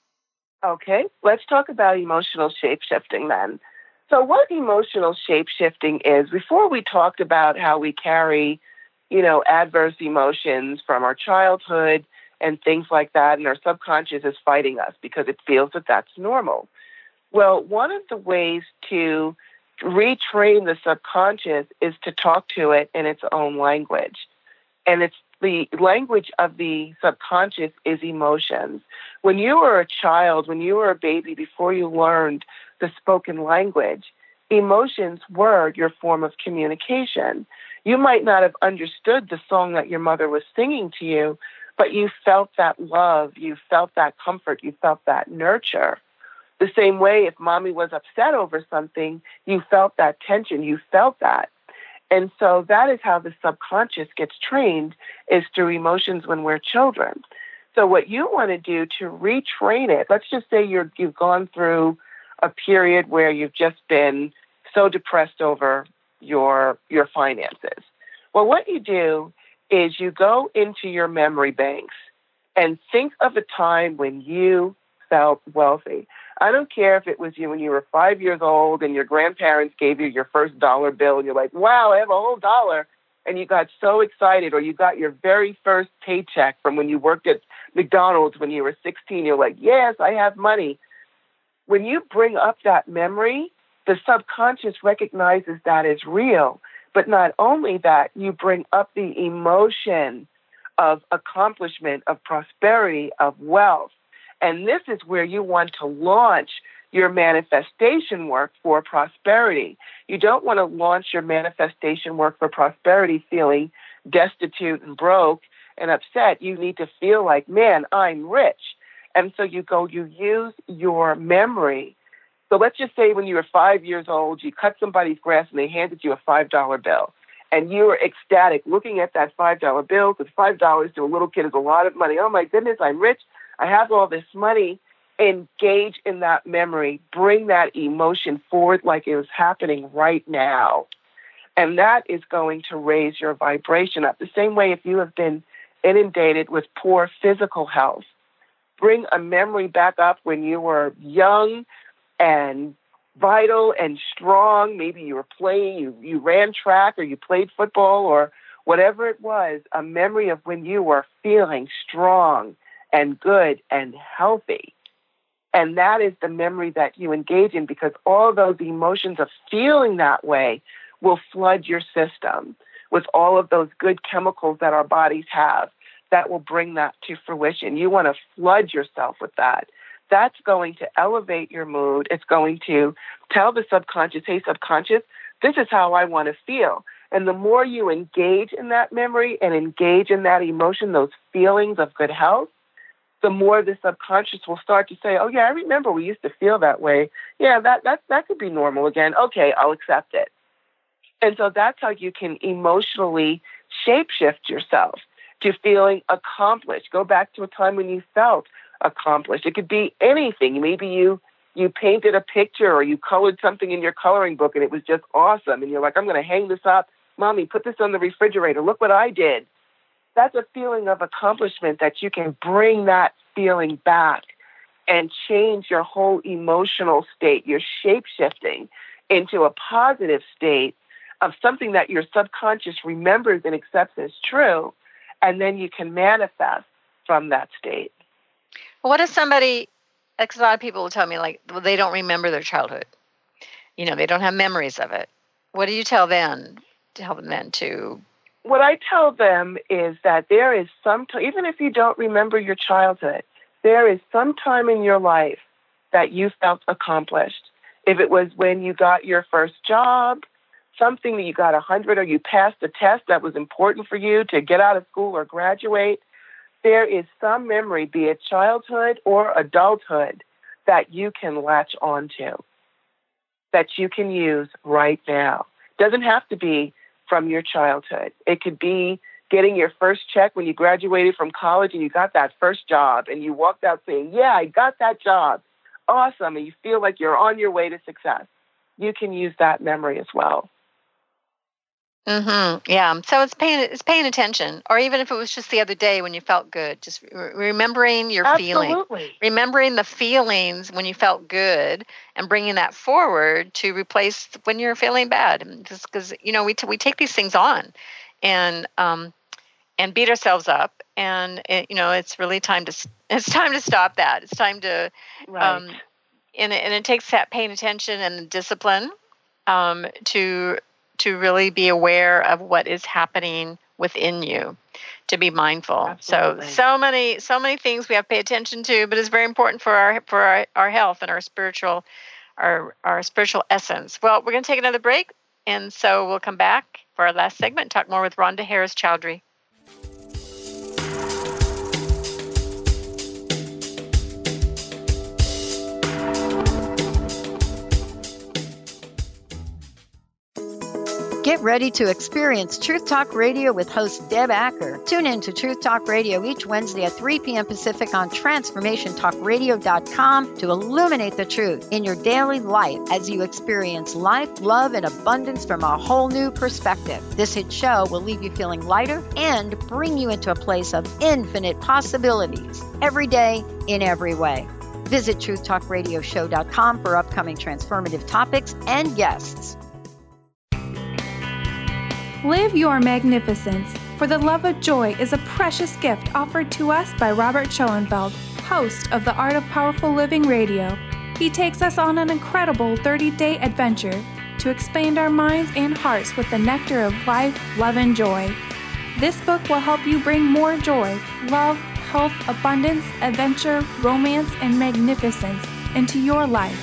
Speaker 4: Okay, let's talk about emotional shape-shifting then. So what emotional shape-shifting is, before we talked about how we carry, you know, adverse emotions from our childhood and things like that, and our subconscious is fighting us because it feels that that's normal. Well, one of the ways to retrain the subconscious is to talk to it in its own language. And it's the language of the subconscious is emotions. When you were a child, when you were a baby, before you learned the spoken language, emotions were your form of communication. You might not have understood the song that your mother was singing to you, but you felt that love, you felt that comfort, you felt that nurture. The same way, if mommy was upset over something, you felt that tension, you felt that. And so that is how the subconscious gets trained, is through emotions when we're children. So what you want to do to retrain it, let's just say you're, you've gone through a period where you've just been so depressed over your your finances. Well, what you do is you go into your memory banks and think of a time when you felt wealthy. I don't care if it was you when you were five years old and your grandparents gave you your first dollar bill and you're like, wow, I have a whole dollar. And you got so excited, or you got your very first paycheck from when you worked at McDonald's when you were sixteen. You're like, yes, I have money. When you bring up that memory, the subconscious recognizes that as real. But not only that, you bring up the emotion of accomplishment, of prosperity, of wealth. And this is where you want to launch your manifestation work for prosperity. You don't want to launch your manifestation work for prosperity feeling destitute and broke and upset. You need to feel like, man, I'm rich. And so you go, you use your memory. So let's just say when you were five years old, you cut somebody's grass and they handed you a five dollar bill. And you were ecstatic looking at that five dollar bill, because five dollars to a little kid is a lot of money. Oh, my goodness, I'm rich. I have all this money. Engage in that memory. Bring that emotion forward like it was happening right now. And that is going to raise your vibration up. The same way if you have been inundated with poor physical health, bring a memory back up when you were young and vital and strong. Maybe you were playing, you, you ran track, or you played football, or whatever it was, a memory of when you were feeling strong and good and healthy. And that is the memory that you engage in, because all those emotions of feeling that way will flood your system with all of those good chemicals that our bodies have that will bring that to fruition. You want to flood yourself with that. that's going to elevate your mood. It's going to tell the subconscious, hey, subconscious, this is how I want to feel. And the more you engage in that memory and engage in that emotion, those feelings of good health, the more the subconscious will start to say, oh, yeah, I remember we used to feel that way. Yeah, that, that, that could be normal again. Okay, I'll accept it. And so that's how you can emotionally shapeshift yourself to feeling accomplished. Go back to a time when you felt accomplished. It could be anything. Maybe you you painted a picture or you colored something in your coloring book and it was just awesome. And you're like, I'm going to hang this up. Mommy, put this on the refrigerator. Look what I did. That's a feeling of accomplishment that you can bring that feeling back and change your whole emotional state. You're shape-shifting into a positive state of something that your subconscious remembers and accepts as true, and then you can manifest from that state.
Speaker 3: What if somebody, because a lot of people will tell me, like, well, they don't remember their childhood. You know, they don't have memories of it. What do you tell them? Tell them then to...
Speaker 4: What I tell them is that there is some time, even if you don't remember your childhood, there is some time in your life that you felt accomplished. If it was when you got your first job, something that you got a hundred or you passed a test that was important for you to get out of school or graduate, there is some memory, be it childhood or adulthood, that you can latch onto, that you can use right now. Doesn't have to be from your childhood. It could be getting your first check when you graduated from college and you got that first job and you walked out saying, yeah, I got that job. Awesome. And you feel like you're on your way to success. You can use that memory as well.
Speaker 3: Mm-hmm. Yeah. So it's paying it's paying attention, or even if it was just the other day when you felt good, just re- remembering your feelings,
Speaker 4: Absolutely.
Speaker 3: remembering the feelings when you felt good, and bringing that forward to replace when you're feeling bad. Just because you know we t- we take these things on, and um, and beat ourselves up, and it, you know it's really time to it's time to stop that. It's time to,
Speaker 4: right.
Speaker 3: um, and it, and it takes that paying attention and discipline, um, to. to really be aware of what is happening within you, to be mindful.
Speaker 4: Absolutely.
Speaker 3: So, so many, so many things we have to pay attention to, but it's very important for our, for our, our health and our spiritual, our, our spiritual essence. Well, we're going to take another break. And so we'll come back for our last segment and talk more with Rhonda Harris Chowdhury.
Speaker 15: Get ready to experience Truth Talk Radio with host Deb Acker. Tune in to Truth Talk Radio each Wednesday at three p.m. Pacific on transformation talk radio dot com to illuminate the truth in your daily life as you experience life, love, and abundance from a whole new perspective. This hit show will leave you feeling lighter and bring you into a place of infinite possibilities every day in every way. Visit truth talk radio show dot com for upcoming transformative topics and guests.
Speaker 16: Live your magnificence, for the love of joy is a precious gift offered to us by Robert Schoenfeld, host of the Art of Powerful Living Radio. He takes us on an incredible thirty-day adventure to expand our minds and hearts with the nectar of life, love, and joy. This book will help you bring more joy, love, health, abundance, adventure, romance, and magnificence into your life.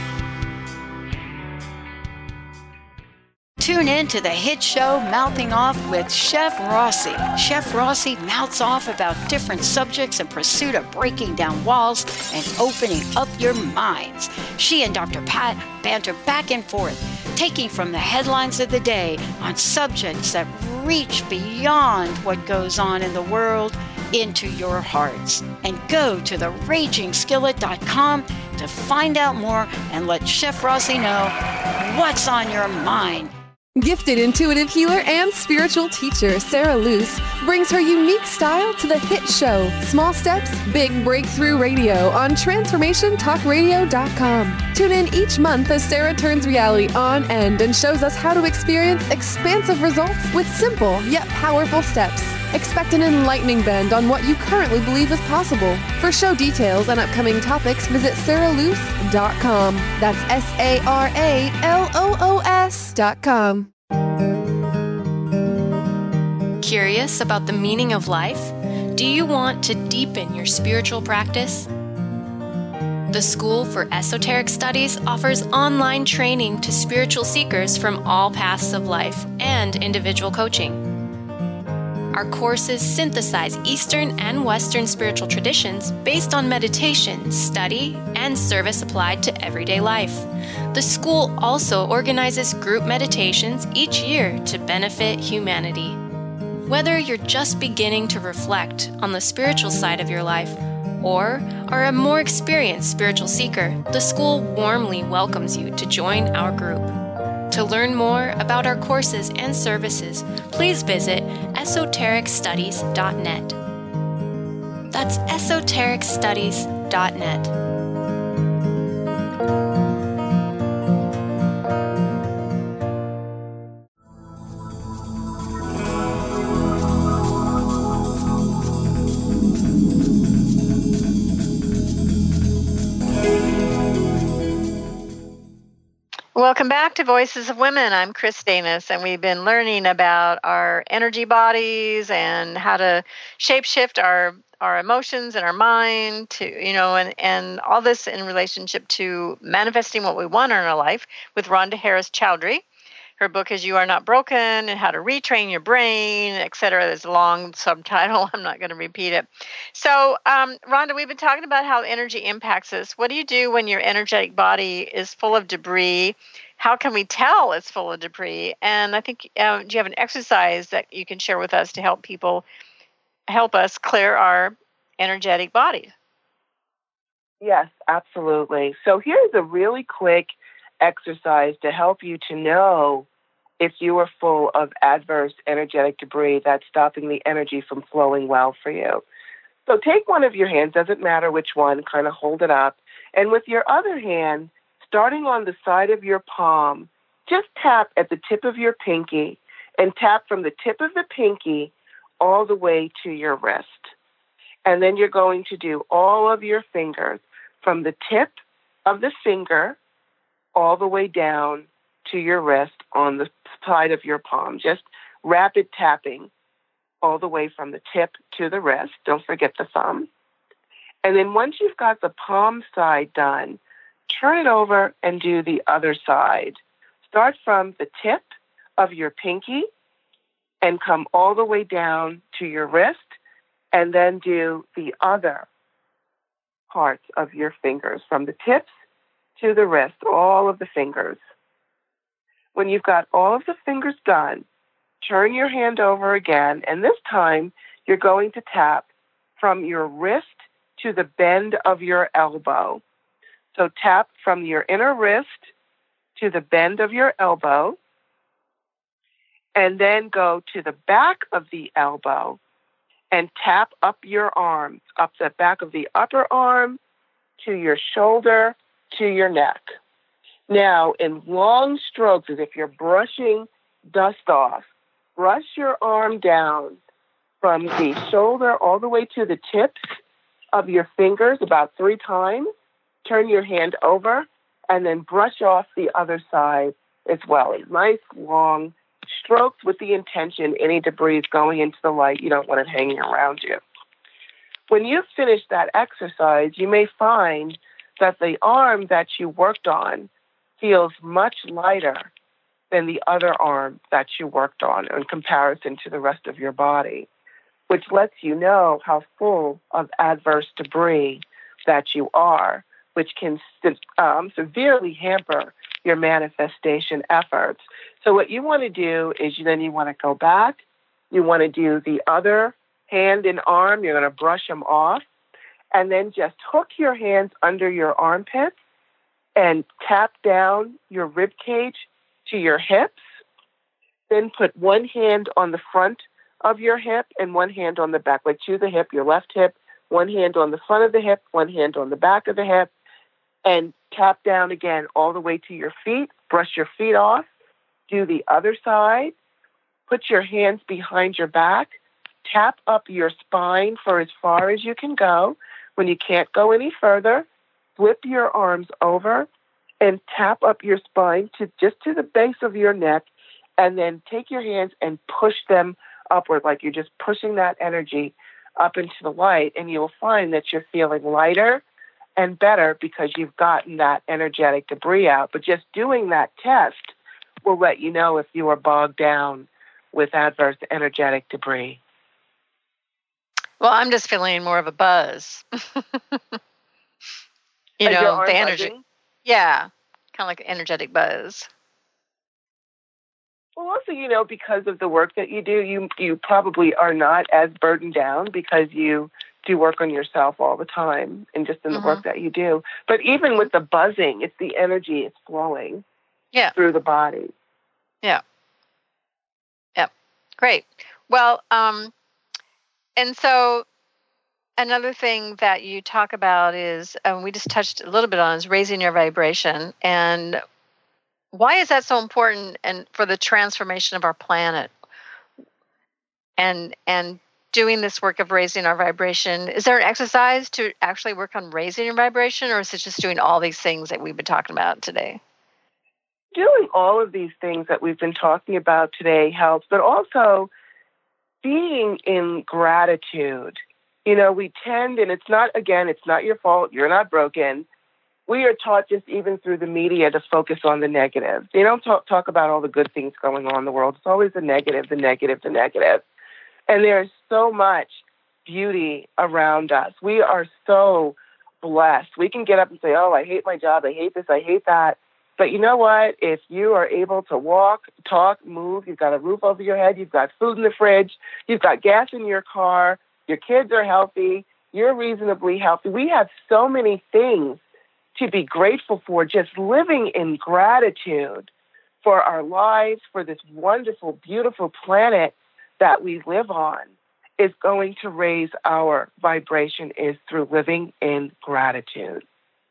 Speaker 17: Tune in to the hit show Mouthing Off with Chef Rossi. Chef Rossi mouths off about different subjects in pursuit of breaking down walls and opening up your minds. She and Doctor Pat banter back and forth, taking from the headlines of the day on subjects that reach beyond what goes on in the world into your hearts. And go to the raging skillet dot com to find out more and let Chef Rossi know what's on your mind.
Speaker 18: Gifted intuitive healer and spiritual teacher Sarah Luce brings her unique style to the hit show Small Steps, Big Breakthrough Radio on transformation talk radio dot com. Tune in each month as Sarah turns reality on end and shows us how to experience expansive results with simple yet powerful steps. Expect an enlightening bend on what you currently believe is possible. For show details and upcoming topics, visit sarah luce dot com. That's S A R A L O O S dot com.
Speaker 6: Curious about the meaning of life? Do you want to deepen your spiritual practice?
Speaker 9: The School for Esoteric Studies offers online training to spiritual seekers from all paths of life and individual coaching. Our courses synthesize Eastern and Western spiritual traditions based on meditation, study, and service applied to everyday life. The school also organizes group meditations each year to benefit humanity. Whether you're just beginning to reflect on the spiritual side of your life or are a more experienced spiritual seeker, the school warmly welcomes you to join our group. To learn more about our courses and services, please visit esoteric studies dot net. That's esoteric studies dot net.
Speaker 3: Welcome back to Voices of Women. I'm Chris Danis, and we've been learning about our energy bodies and how to shapeshift our our emotions and our mind to, you know, and, and all this in relationship to manifesting what we want in our life with Rhonda Harris Chowdhury. Her book is You Are Not Broken and How to Retrain Your Brain, et cetera. There's a long subtitle. I'm not going to repeat it. So, um, Rhonda, we've been talking about how energy impacts us. What do you do when your energetic body is full of debris? How can we tell it's full of debris? And I think, uh, do you have an exercise that you can share with us to help people, help us clear our energetic body?
Speaker 4: Yes, absolutely. So here's a really quick exercise to help you to know if you are full of adverse energetic debris that's stopping the energy from flowing well for you. So take one of your hands, doesn't matter which one, kind of hold it up. And with your other hand, starting on the side of your palm, just tap at the tip of your pinky and tap from the tip of the pinky all the way to your wrist. And then you're going to do all of your fingers from the tip of the finger all the way down to your wrist on the side of your palm. Just rapid tapping all the way from the tip to the wrist. Don't forget the thumb. And then once you've got the palm side done, turn it over and do the other side. Start from the tip of your pinky and come all the way down to your wrist, and then do the other parts of your fingers from the tips to the wrist, all of the fingers. When you've got all of the fingers done, turn your hand over again, and this time you're going to tap from your wrist to the bend of your elbow. So tap from your inner wrist to the bend of your elbow, and then go to the back of the elbow and tap up your arms, up the back of the upper arm to your shoulder, to your neck. Now, in long strokes, as if you're brushing dust off, brush your arm down from the shoulder all the way to the tips of your fingers about three times. Turn your hand over and then brush off the other side as well. Nice long strokes with the intention any debris is going into the light. You don't want it hanging around you. When you've finished that exercise, you may find that the arm that you worked on feels much lighter than the other arm that you worked on in comparison to the rest of your body, which lets you know how full of adverse debris that you are, which can um, severely hamper your manifestation efforts. So what you want to do is you, then you want to go back. You want to do the other hand and arm. You're going to brush them off. And then just hook your hands under your armpits and tap down your rib cage to your hips. Then put one hand on the front of your hip and one hand on the back, like to the hip, your left hip, one hand on the front of the hip, one hand on the back of the hip, and tap down again all the way to your feet. Brush your feet off. Do the other side. Put your hands behind your back. Tap up your spine for as far as you can go. When you can't go any further, flip your arms over and tap up your spine to just to the base of your neck, and then take your hands and push them upward, like you're just pushing that energy up into the light, and you'll find that you're feeling lighter and better because you've gotten that energetic debris out. But just doing that test will let you know if you are bogged down with adverse energetic debris.
Speaker 3: Well, I'm just feeling more of a buzz. you
Speaker 4: Is your
Speaker 3: know,
Speaker 4: arm
Speaker 3: the energy.
Speaker 4: buzzing?
Speaker 3: Yeah, kind of like an energetic buzz.
Speaker 4: Well, also, you know, because of the work that you do, you you probably are not as burdened down because you do work on yourself all the time and just in the
Speaker 3: Mm-hmm.
Speaker 4: work that you do. But even with the buzzing, it's the energy, it's flowing
Speaker 3: Yeah.
Speaker 4: through the body.
Speaker 3: Yeah. Yep. Great. Well, um, and so another thing that you talk about is, um, we just touched a little bit on, is raising your vibration. And why is that so important and for the transformation of our planet? And and doing this work of raising our vibration, is there an exercise to actually work on raising your vibration, or is it just doing all these things that we've been talking about today?
Speaker 4: Doing all of these things that we've been talking about today helps, but also being in gratitude. You know, we tend, and it's not, again, it's not your fault, you're not broken. We are taught just even through the media to focus on the negative. They don't talk, talk about all the good things going on in the world. It's always the negative, the negative, the negative. And there's so much beauty around us. We are so blessed. We can get up and say, oh, I hate my job, I hate this, I hate that. But you know what? If you are able to walk, talk, move, you've got a roof over your head, you've got food in the fridge, you've got gas in your car, your kids are healthy, you're reasonably healthy. We have so many things to be grateful for. Just living in gratitude for our lives, for this wonderful, beautiful planet that we live on, is going to raise our vibration, is through living in gratitude.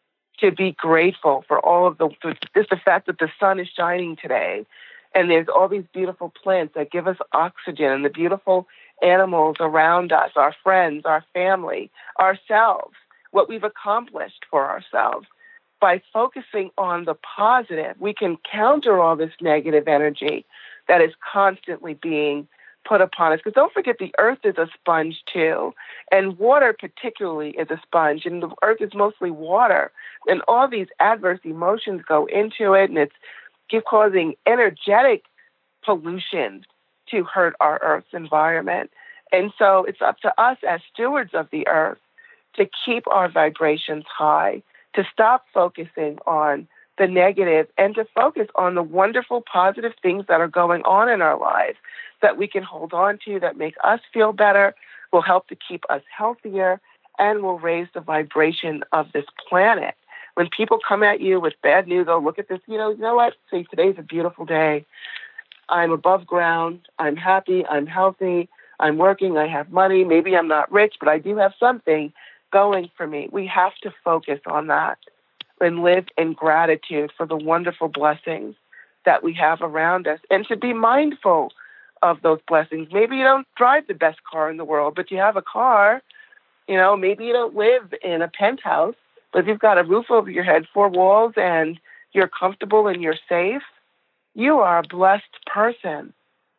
Speaker 4: To be grateful for all of the, just the fact that the sun is shining today, and there's all these beautiful plants that give us oxygen, and the beautiful animals around us, our friends, our family, ourselves, what we've accomplished for ourselves. By focusing on the positive, we can counter all this negative energy that is constantly being put upon us. Because don't forget, the earth is a sponge too, and water particularly is a sponge, and the earth is mostly water, and all these adverse emotions go into it, and it's causing energetic pollution to hurt our earth's environment. And so it's up to us as stewards of the earth to keep our vibrations high, to stop focusing on the negative and to focus on the wonderful, positive things that are going on in our lives that we can hold on to, that make us feel better, will help to keep us healthier, and will raise the vibration of this planet. When people come at you with bad news, oh, look at this, you know, you know what? Say, today's a beautiful day. I'm above ground. I'm happy. I'm healthy. I'm working. I have money. Maybe I'm not rich, but I do have something going for me. We have to focus on that and live in gratitude for the wonderful blessings that we have around us, and to be mindful of those blessings. Maybe you don't drive the best car in the world, but you have a car. You know, maybe you don't live in a penthouse, but if you've got a roof over your head, four walls, and you're comfortable and you're safe, you are a blessed person.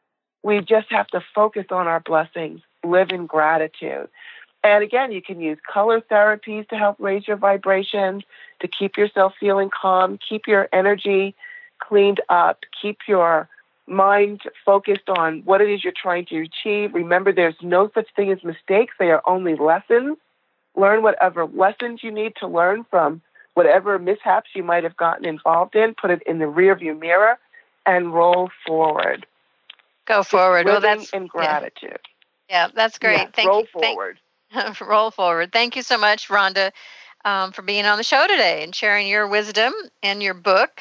Speaker 4: We just have to focus on our blessings, live in gratitude. And again, you can use color therapies to help raise your vibration, to keep yourself feeling calm, keep your energy cleaned up, keep your mind focused on what it is you're trying to achieve. Remember, there's no such thing as mistakes. They are only lessons. Learn whatever lessons you need to learn from whatever mishaps you might have gotten involved in. Put it in the rearview mirror and roll forward.
Speaker 3: Go forward. Well,
Speaker 4: Living
Speaker 3: that's
Speaker 4: in gratitude.
Speaker 3: Yeah, yeah that's great.
Speaker 4: Yes,
Speaker 3: Thank
Speaker 4: roll
Speaker 3: you.
Speaker 4: forward.
Speaker 3: Thank, roll forward. Thank you so much, Rhonda, um, for being on the show today and sharing your wisdom and your book.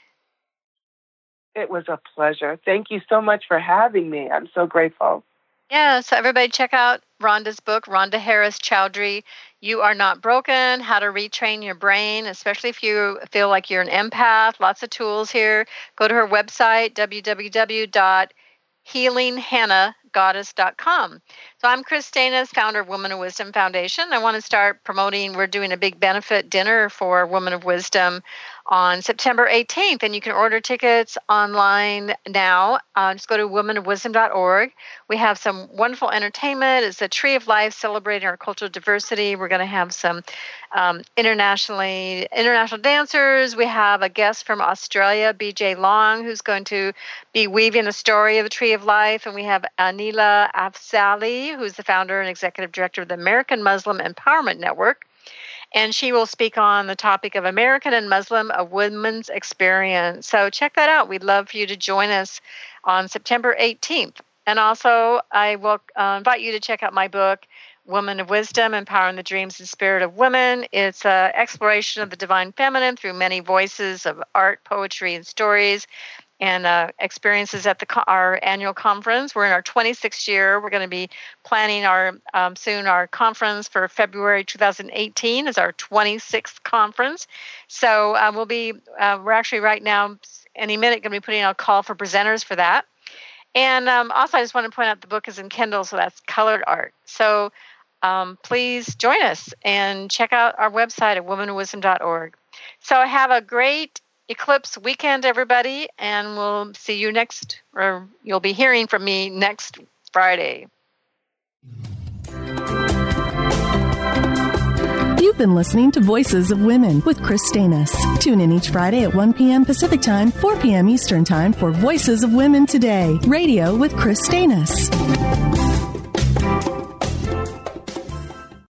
Speaker 4: It was a pleasure. Thank you so much for having me. I'm so grateful.
Speaker 3: Yeah, so everybody check out Rhonda's book, Rhonda Harris Chowdhury, You Are Not Broken, How to Retrain Your Brain, especially if you feel like you're an empath. Lots of tools here. Go to her website, w w w dot healing hannah goddess dot com. So I'm Chris Stanis, founder of Women of Wisdom Foundation. I want to start promoting, we're doing a big benefit dinner for Women of Wisdom on September eighteenth, and you can order tickets online now. Uh, just go to women of wisdom dot org. We have some wonderful entertainment. It's a Tree of Life celebrating our cultural diversity. We're going to have some um, internationally international dancers. We have a guest from Australia, B J Long, who's going to be weaving the story of the Tree of Life. And we have Anila Afzali, who's the founder and executive director of the American Muslim Empowerment Network. And she will speak on the topic of American and Muslim, a women's experience. So check that out. We'd love for you to join us on September eighteenth. And also, I will uh, invite you to check out my book, Women of Wisdom, Empowering the Dreams and Spirit of Women. It's an exploration of the divine feminine through many voices of art, poetry, and stories, and uh, experiences at the co- our annual conference. We're in our twenty-sixth year. We're going to be planning our um, soon our conference for February two thousand eighteen is our twenty-sixth conference. So uh, we'll be uh, we're actually right now any minute going to be putting out a call for presenters for that. And um, also, I just want to point out the book is in Kindle, so that's colored art. So um, please join us and check out our website at women of wisdom dot org. So have a great Eclipse weekend, everybody, and we'll see you next, or you'll be hearing from me next Friday.
Speaker 2: You've been listening to Voices of Women with Chris Stanis. Tune in each Friday at one p.m. Pacific Time, four p.m. Eastern Time for Voices of Women Today, radio with Chris Stanis.